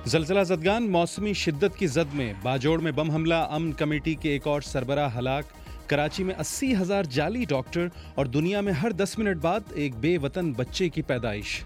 زلزلہ زدگان موسمی شدت کی زد میں باجوڑ میں بم حملہ، امن کمیٹی کے ایک اور سربراہ ہلاک، کراچی میں 80,000 جعلی ڈاکٹر اور دنیا میں ہر 10 منٹ بعد ایک بے وطن بچے کی پیدائش۔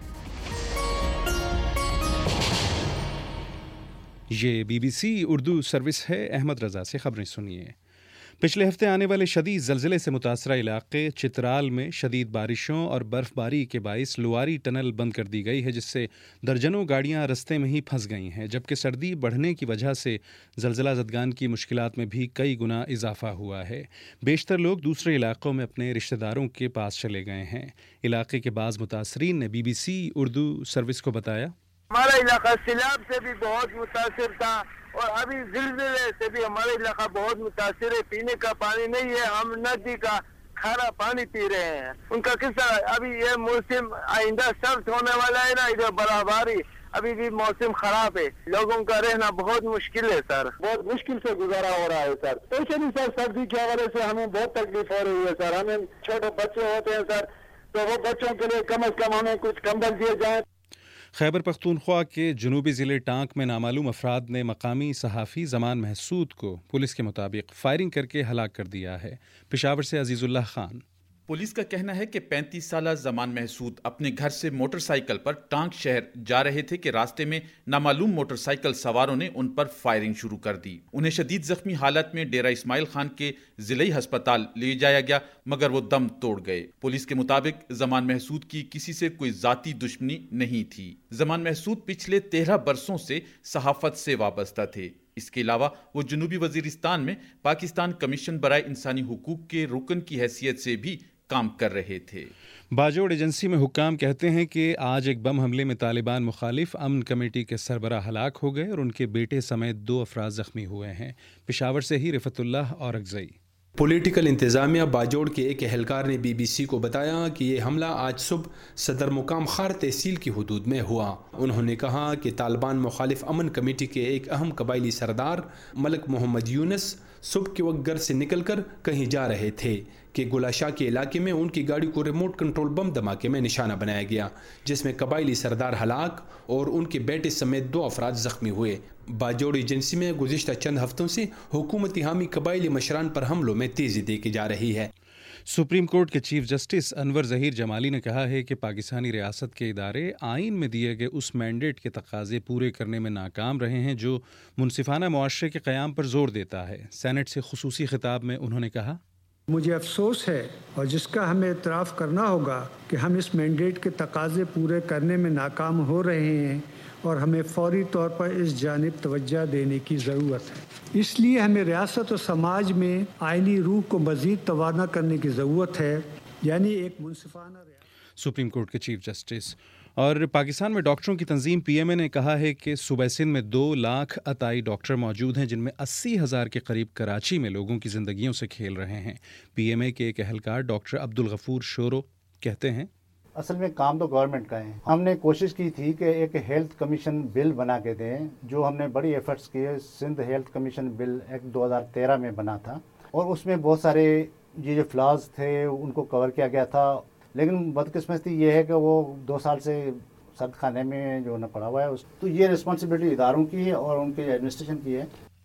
یہ BBC اردو سروس ہے۔ احمد رضا سے خبریں سنیے۔ پچھلے ہفتے آنے والے شدید زلزلے سے متاثرہ علاقے چترال میں شدید بارشوں اور برف باری کے باعث لواری ٹنل بند کر دی گئی ہے، جس سے درجنوں گاڑیاں رستے میں ہی پھنس گئی ہیں، جبکہ سردی بڑھنے کی وجہ سے زلزلہ زدگان کی مشکلات میں بھی کئی گنا اضافہ ہوا ہے۔ بیشتر لوگ دوسرے علاقوں میں اپنے رشتہ داروں کے پاس چلے گئے ہیں۔ علاقے کے بعض متاثرین نے BBC اردو سروس کو بتایا، ہمارا علاقہ سیلاب سے بھی بہت متاثر تھا اور ابھی زلزلے سے بھی ہمارا علاقہ بہت متاثر ہے۔ پینے کا پانی نہیں ہے، ہم ندی کا کھارا پانی پی رہے ہیں۔ ان کا کس طرح ابھی یہ موسم آئندہ سخت ہونے والا ہے نا، ادھر برف باری، ابھی بھی موسم خراب ہے، لوگوں کا رہنا بہت مشکل ہے سر، بہت مشکل سے گزارا ہو رہا ہے سر۔ ایسے نہیں سر، سردی کی وجہ سے ہمیں بہت تکلیف ہو رہی ہے سر۔ ہمیں چھوٹے بچے ہوتے ہیں سر، تو وہ بچوں کے لیے کم از کم ہمیں کچھ کمبل دیے جائیں۔ خیبر پختونخوا کے جنوبی ضلع ٹانک میں نامعلوم افراد نے مقامی صحافی زمان محسود کو پولیس کے مطابق فائرنگ کر کے ہلاک کر دیا ہے۔ پشاور سے عزیز اللہ خان۔ پولیس کا کہنا ہے کہ 35 سالہ زمان محسود اپنے گھر سے موٹر سائیکل پر ٹانک شہر جا رہے تھے کہ راستے میں نامعلوم موٹر سائیکل سواروں نے ان پر فائرنگ شروع کر دی۔ انہیں شدید زخمی حالت میں ڈیرہ اسماعیل خان کے ضلعی ہسپتال لے جایا گیا، مگر وہ دم توڑ گئے۔ پولیس کے مطابق زمان محسود کی کسی سے کوئی ذاتی دشمنی نہیں تھی۔ زمان محسود پچھلے 13 برسوں سے صحافت سے وابستہ تھے۔ اس کے علاوہ وہ جنوبی وزیرستان میں پاکستان کمیشن برائے انسانی حقوق کے رکن کی حیثیت سے بھی کام کر رہے تھے۔ باجوڑ ایجنسی میں حکام کہتے ہیں کہ آج ایک بم حملے میں طالبان مخالف امن کمیٹی کے سربراہ ہلاک ہو گئے اور ان کے بیٹے سمیت 2 افراد زخمی ہوئے ہیں۔ پشاور سے ہی رفعت اللہ اورکزئی۔ پولیٹیکل انتظامیہ باجوڑ کے ایک اہلکار نے BBC کو بتایا کہ یہ حملہ آج صبح صدر مقام خار تحصیل کی حدود میں ہوا۔ انہوں نے کہا کہ طالبان مخالف امن کمیٹی کے ایک اہم قبائلی سردار ملک محمد یونس صبح کے وقت گھر سے نکل کر کہیں جا رہے تھے کہ گلاشا کے علاقے میں ان کی گاڑی کو ریموٹ کنٹرول بم دھماکے میں نشانہ بنایا گیا، جس میں قبائلی سردار ہلاک اور ان کے بیٹے سمیت 2 افراد زخمی ہوئے۔ باجوڑ ایجنسی میں گزشتہ چند ہفتوں سے حکومتی حامی قبائلی مشران پر حملوں میں تیزی دیکھی جا رہی ہے۔ سپریم کورٹ کے چیف جسٹس انور ظہیر جمالی نے کہا ہے کہ پاکستانی ریاست کے ادارے آئین میں دیے گئے اس مینڈیٹ کے تقاضے پورے کرنے میں ناکام رہے ہیں جو منصفانہ معاشرے کے قیام پر زور دیتا ہے۔ سینٹ سے خصوصی خطاب میں انہوں نے کہا، مجھے افسوس ہے اور جس کا ہمیں اعتراف کرنا ہوگا کہ ہم اس مینڈیٹ کے تقاضے پورے کرنے میں ناکام ہو رہے ہیں اور ہمیں فوری طور پر اس جانب توجہ دینے کی ضرورت ہے۔ اس لیے ہمیں ریاست و سماج میں آئینی روح کو مزید توانا کرنے کی ضرورت ہے، یعنی ایک منصفانہ سپریم کورٹ کے چیف جسٹس۔ اور پاکستان میں ڈاکٹروں کی تنظیم PMA نے کہا ہے کہ صوبہ سندھ میں 2 لاکھ عطائی ڈاکٹر موجود ہیں، جن میں 80,000 کے قریب کراچی میں لوگوں کی زندگیوں سے کھیل رہے ہیں۔ PMA کے ایک اہلکار ڈاکٹر عبدالغفور شورو کہتے ہیں، اصل میں کام تو گورنمنٹ کا ہے۔ ہم نے کوشش کی تھی کہ ایک ہیلتھ کمیشن بل بنا کے دیں، جو ہم نے بڑی ایفرٹس کیے۔ Sindh health commission bill act 2013 میں بنا تھا اور اس میں بہت سارے یہ جو فلاز تھے ان کو کور کیا گیا تھا، لیکن بدقسمتی یہ ہے کہ وہ 2 سال سے سرد خانے میں جو نہ پڑا ہوا ہے۔ تو یہ رسپانسبلٹی اداروں کی ہے اور ان کے ایڈمنسٹریشن کی ہے۔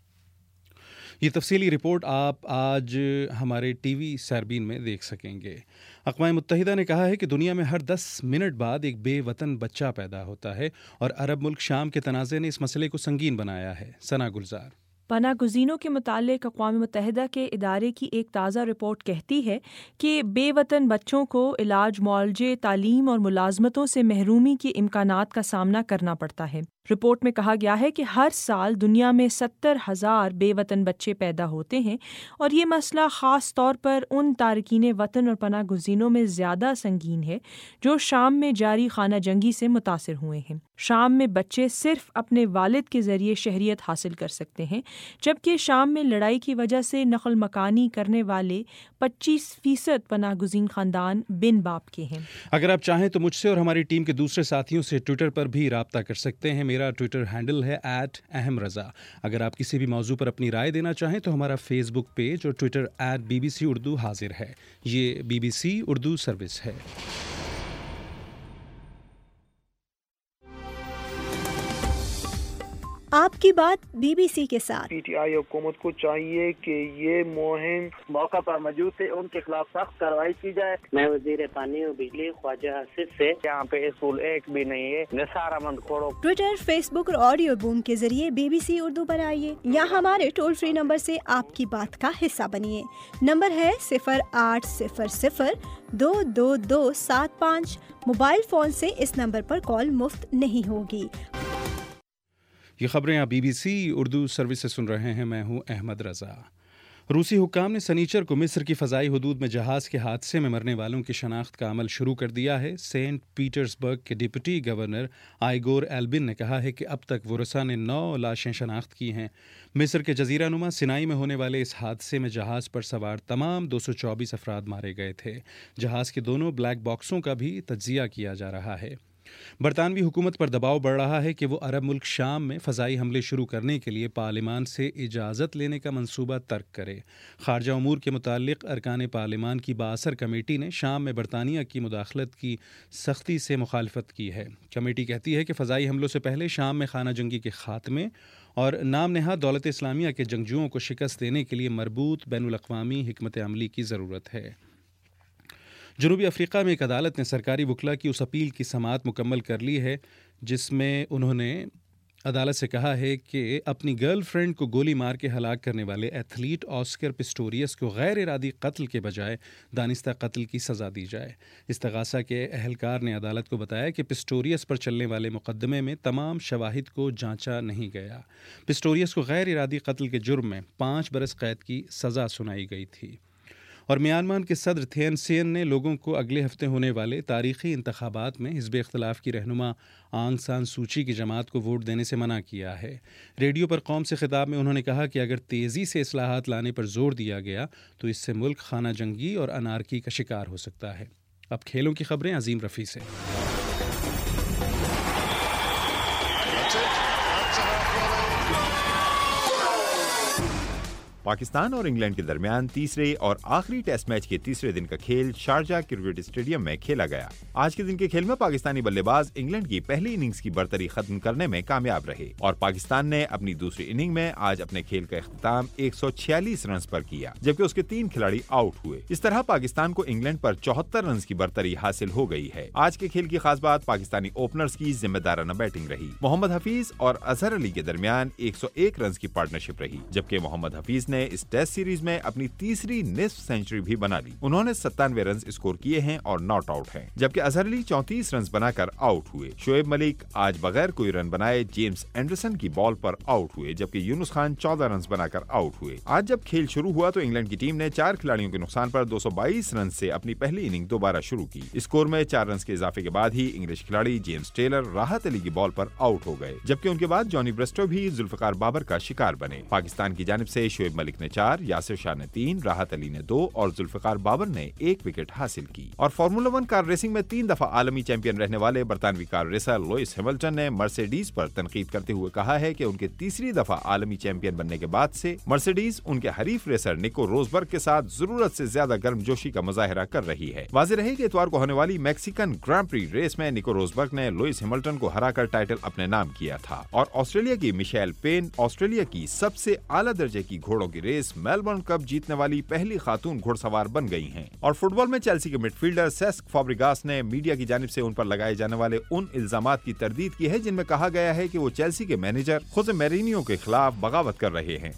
یہ تفصیلی رپورٹ آپ آج ہمارے TV ساربین میں دیکھ سکیں گے۔ اقوام متحدہ نے کہا ہے کہ دنیا میں ہر 10 منٹ بعد ایک بے وطن بچہ پیدا ہوتا ہے اور عرب ملک شام کے تنازع نے اس مسئلے کو سنگین بنایا ہے۔ ثنا گلزار۔ پناہ گزینوں کے متعلق اقوام متحدہ کے ادارے کی ایک تازہ رپورٹ کہتی ہے کہ بے وطن بچوں کو علاج، معالجے، تعلیم اور ملازمتوں سے محرومی کے امکانات کا سامنا کرنا پڑتا ہے۔ رپورٹ میں کہا گیا ہے کہ ہر سال دنیا میں 70,000 بے وطن بچے پیدا ہوتے ہیں اور یہ مسئلہ خاص طور پر ان تارکین وطن اور پناہ گزینوں میں زیادہ سنگین ہے جو شام میں جاری خانہ جنگی سے متاثر ہوئے ہیں۔ شام میں بچے صرف اپنے والد کے ذریعے شہریت حاصل کر سکتے ہیں، جبکہ شام میں لڑائی کی وجہ سے نقل مکانی کرنے والے 25% پناہ گزین خاندان بن باپ کے ہیں۔ اگر آپ چاہیں تو مجھ سے اور ہماری ٹیم کے دوسرے ساتھیوں سے ٹویٹر پر بھی رابطہ کر سکتے ہیں۔ میرا ٹویٹر ہینڈل ہے @احمرضا۔ اگر آپ کسی بھی موضوع پر اپنی رائے دینا چاہیں تو ہمارا فیس بک پیج اور ٹویٹر @BBC اردو حاضر ہے۔ یہ BBC اردو سروس ہے۔ آپ کی بات BBC کے ساتھ۔ پی ٹی آئی حکومت کو چاہیے کہ یہ مہم موقع پر موجود تھے ان کے خلاف سخت کارروائی کی جائے۔ میں وزیر پانی و بجلی خواجہ حسیب سے، یہاں پہ اسکول ایک بھی نہیں ہے، Nisar Ahmed Khuhro. Twitter, Facebook اور آڈیو بوم کے ذریعے BBC اردو پر آئیے یا ہمارے ٹول فری نمبر سے آپ کی بات کا حصہ بنیے۔ نمبر ہے 0800-222-75۔ موبائل فون سے اس نمبر پر کال مفت نہیں ہوگی۔ یہ خبریں آپ BBC اردو سروس سے سن رہے ہیں، میں ہوں احمد رضا۔ روسی حکام نے سنیچر کو مصر کی فضائی حدود میں جہاز کے حادثے میں مرنے والوں کی شناخت کا عمل شروع کر دیا ہے۔ سینٹ پیٹرزبرگ کے ڈپٹی گورنر آئیگور ایلبن نے کہا ہے کہ اب تک ورثاء نے 9 لاشیں شناخت کی ہیں۔ مصر کے جزیرہ نما سینائی میں ہونے والے اس حادثے میں جہاز پر سوار تمام 224 افراد مارے گئے تھے۔ جہاز کے دونوں بلیک باکسوں کا بھی تجزیہ کیا جا رہا ہے۔ برطانوی حکومت پر دباؤ بڑھ رہا ہے کہ وہ عرب ملک شام میں فضائی حملے شروع کرنے کے لیے پارلیمان سے اجازت لینے کا منصوبہ ترک کرے۔ خارجہ امور کے متعلق ارکان پارلیمان کی بااثر کمیٹی نے شام میں برطانیہ کی مداخلت کی سختی سے مخالفت کی ہے۔ کمیٹی کہتی ہے کہ فضائی حملوں سے پہلے شام میں خانہ جنگی کے خاتمے اور نام نہاد دولت اسلامیہ کے جنگجوؤں کو شکست دینے کے لیے مربوط بین الاقوامی حکمت عملی کی ضرورت ہے۔ جنوبی افریقہ میں ایک عدالت نے سرکاری وکلاء کی اس اپیل کی سماعت مکمل کر لی ہے جس میں انہوں نے عدالت سے کہا ہے کہ اپنی گرل فرینڈ کو گولی مار کے ہلاک کرنے والے ایتھلیٹ آسکر پسٹوریس کو غیر ارادی قتل کے بجائے دانستہ قتل کی سزا دی جائے۔ استغاثہ کے اہلکار نے عدالت کو بتایا کہ پسٹوریس پر چلنے والے مقدمے میں تمام شواہد کو جانچا نہیں گیا۔ پسٹوریس کو غیر ارادی قتل کے جرم میں 5 برس قید کی سزا سنائی گئی تھی۔ اور میانمار کے صدر تھین سین نے لوگوں کو اگلے ہفتے ہونے والے تاریخی انتخابات میں حزب اختلاف کی رہنما آنگ سان سوچی کی جماعت کو ووٹ دینے سے منع کیا ہے۔ ریڈیو پر قوم سے خطاب میں انہوں نے کہا کہ اگر تیزی سے اصلاحات لانے پر زور دیا گیا تو اس سے ملک خانہ جنگی اور انارکی کا شکار ہو سکتا ہے۔ اب کھیلوں کی خبریں عظیم رفیع سے۔ پاکستان اور انگلینڈ کے درمیان تیسرے اور آخری ٹیسٹ میچ کے تیسرے دن کا کھیل شارجہ کرکٹ اسٹیڈیم میں کھیلا گیا۔ آج کے دن کے کھیل میں پاکستانی بلے باز انگلینڈ کی پہلی اننگز کی برتری ختم کرنے میں کامیاب رہے اور پاکستان نے اپنی دوسری اننگ میں آج اپنے کھیل کا اختتام 146 رنز پر کیا، جبکہ اس کے 3 کھلاڑی آؤٹ ہوئے۔ اس طرح پاکستان کو انگلینڈ پر 74 رنز کی برتری حاصل ہو گئی ہے۔ آج کے کھیل کی خاص بات پاکستانی اوپنرز کی ذمہ دارانہ بیٹنگ رہی۔ محمد حفیظ اور اظہر علی کے درمیان 101 رنز کی پارٹنرشپ رہی، جبکہ محمد حفیظ نے اس ٹیسٹ سیریز میں اپنی تیسری نصف سینچری بھی بنا لی۔ انہوں نے 97 رنز اسکور کیے ہیں اور ناٹ آؤٹ ہیں، جبکہ اظہر علی 34 رنز بنا کر آؤٹ ہوئے۔ شعیب ملک آج بغیر کوئی رن بنائے جیمز اینڈرسن کی بال پر آؤٹ ہوئے، جبکہ یونس خان 14 رنز بنا کر آؤٹ ہوئے۔ آج جب کھیل شروع ہوا تو انگلینڈ کی ٹیم نے 4 کھلاڑیوں کے نقصان پر 222 رنز سے اپنی پہلی اننگ دوبارہ شروع کی۔ اسکور میں 4 رنز کے اضافے کے بعد ہی انگلش کھلاڑی جیمز ٹیلر راحت علی کی بال پر آؤٹ ہو گئے، جبکہ ان کے بعد جانی برسٹو بھی ذوالفقار بابر کا شکار بنے۔ پاکستان کی جانب سے شعیب ملک نے 4، یاسر شاہ نے 3، راحت علی نے 2 اور ذوالفقار بابر نے 1 وکٹ حاصل کی۔ اور فارمولا 1 کار ریسنگ میں 3 دفعہ عالمی چیمپئن رہنے والے برطانوی کار ریسر لوئس ہیملٹن نے مرسیڈیز پر تنقید کرتے ہوئے کہا ہے کہ ان کے تیسری دفعہ عالمی چیمپئن بننے کے بعد سے مرسیڈیز ان کے حریف ریسر نکو روزبرگ کے ساتھ ضرورت سے زیادہ گرم جوشی کا مظاہرہ کر رہی ہے۔ واضح رہے کہ اتوار کو ہونے والی میکسیکن گرانڈ پری ریس میں نکو روزبرگ نے لوئس ہیملٹن کو ہرا کر ٹائٹل اپنے نام کیا تھا، اور آسٹریلیا کی میشیل پین آسٹریلیا کی سب سے اعلیٰ درجے کی گھوڑوں کی ریس میلبورن کپ جیتنے والی پہلی خاتون گھڑ سوار بن گئی ہیں۔ اور فٹ بال میں چیلسی کے مڈ فیلڈر سیسک فابریگاس نے میڈیا کی جانب سے ان پر لگائے جانے والے ان الزامات کی تردید کی ہے جن میں کہا گیا ہے کہ وہ چیلسی کے مینیجر خوزے میرینیو کے خلاف بغاوت کر رہے ہیں۔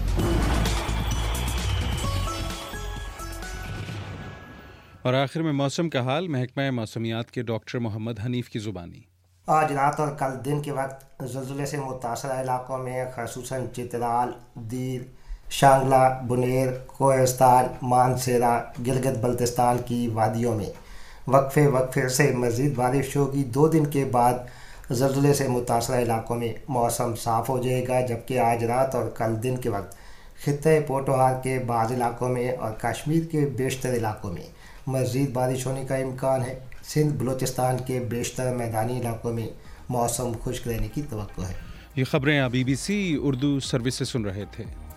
اور آخر میں موسم کا حال محکمہ موسمیات کے ڈاکٹر محمد حنیف کی زبانی۔ آج رات اور کل دن کے وقت زلزلے سے متاثرہ علاقوں میں خصوصاً چترال، دیر، شانگلہ، بنیر، کوہستان، مانسیرا، گلگت بلتستان کی وادیوں میں وقفے سے مزید بارش ہوگی۔ 2 دن کے بعد زلزلے سے متاثرہ علاقوں میں موسم صاف ہو جائے گا، جبکہ آج رات اور کل دن کے وقت خطۂ پوٹوہار کے بعض علاقوں میں اور کشمیر کے بیشتر علاقوں میں مزید بارش ہونے کا امکان ہے۔ سندھ بلوچستان کے بیشتر میدانی علاقوں میں موسم خشک رہنے کی توقع ہے۔ یہ خبریں آپ BBC اردو سروس سے سن رہے تھے۔